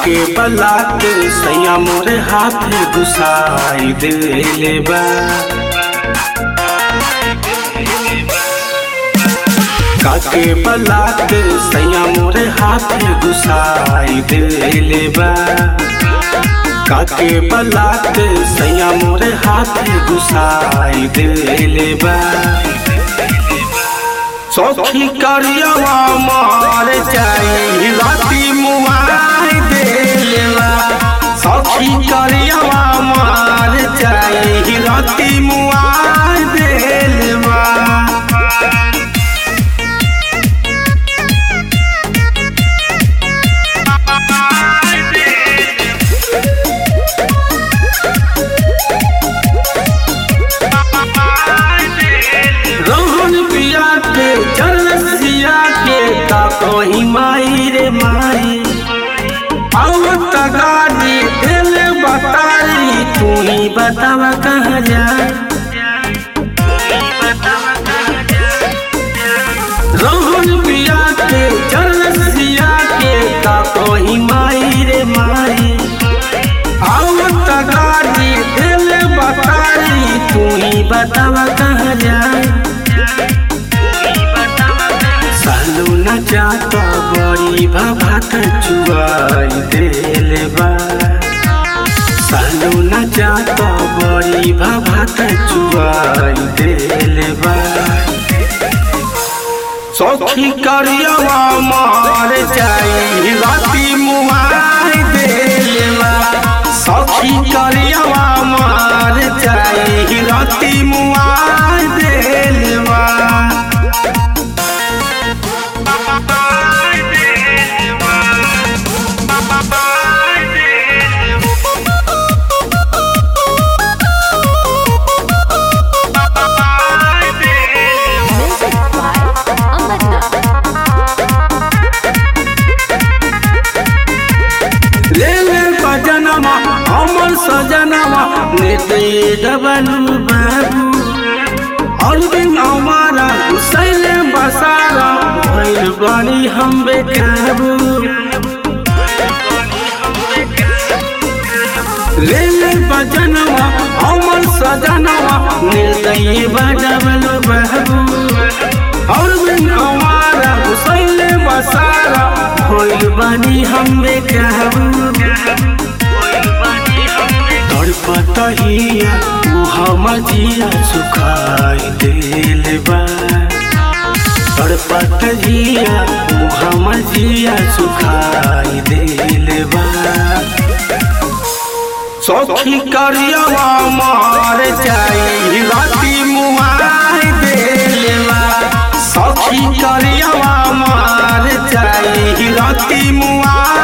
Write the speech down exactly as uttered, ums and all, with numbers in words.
काके बलात सैया मोरे हाथ घुसाई देले बा। काके बलात सैया मोरे हाथ घुसाई देले बा। काके बलात सैया मोरे हाथ घुसाई देले बा। सौखी करियवा मार जाई राती मुआई देले बा। सौखी करियवा मार जाई राती मुआई देले बा। कोई माई रे माई आवत गाड़ी दिल बताई तू ही बतावा कहाँ जाए। रोहन पिया के चरसिया के का कोई माई रे माई आवत गाड़ी दिल बताई तू ही बतावा कहाँ जाए। सालू न जाता बड़ी भात चुआई देले बा। सालू न जाता बड़ी भात चुआई देले बा। सौखी करियवा मार जाई राती मुआई देले बा। सौखी करियवा मार जाई राती मुआई देले बा। सजनवा हमर सजनवा नेते डबलू बाबू और दिन हमारा सैले बसारा भइल बानी हम बेकाबू। ले ले बजनवा हमर सजनवा नेते डबलू बाबू और दिन हमारा सैले बसारा भइल बानी हम बेकाबू। तड़पतहिया तू हमजिया सुखाई देले बा। तड़पतहिया तू हमजिया सुखाई देले बा। सौखी करियवा मार जाई राती मुआई देले बा। सौखी करियवा मार जाई राती मुआई